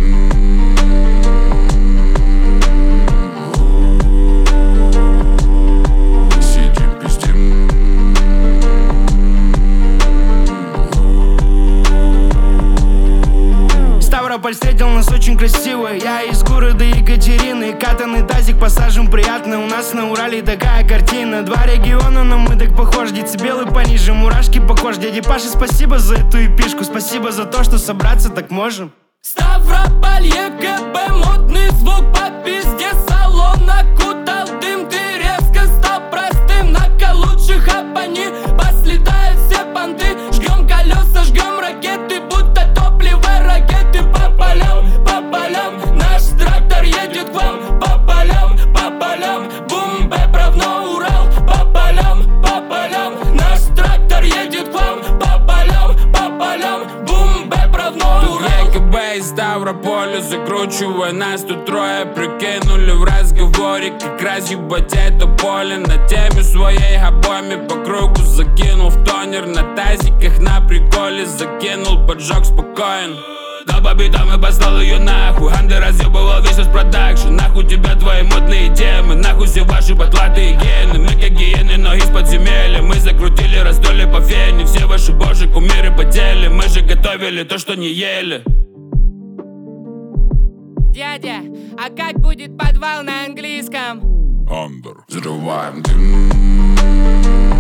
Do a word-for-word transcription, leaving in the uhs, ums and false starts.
Ставрополь встретил нас очень красиво. Я из города Екатерины. Катанный тазик, пассажем приятно. У нас на Урале такая картина. Два региона, но мы так похожи. Децибелы пониже, мурашки по коже. Дяде Паша, спасибо за эту эпишку. Спасибо за то, что собраться так можем. Ставрополь, ЕГБ, модный звук по пизде. Салон окутал дым, ты резко стал простым. На лучших оппони, послетают все понты. Жгем колеса, жгем ракеты, будто топливо ракеты. По полям, по полям, наш трактор едет к вам. По полям, по полям, бум, бэпровно Урал. По полям, по полям, наш трактор едет к вам. По полям, по полям, бум, бэпровно Урал. Из Ставрополя закручивая нас тут трое. Прикинули в разговоре, как раз ебать это поле. На теме своей обоими по кругу закинул в тонер. На тазиках на приколе закинул, поджог спокоен. Да по битам и послал ее нахуй. Анды разъебывал весь наш продакшн. Нахуй тебя твои модные темы. Нахуй все ваши потлатые гены. Мы как гиены, но из подземелья. Мы закрутили раздолье по фене. Все ваши божьи кумиры потели. Мы же готовили то, что не ели. Дядя, а как будет подвал на английском? Андер. Взрываем дым.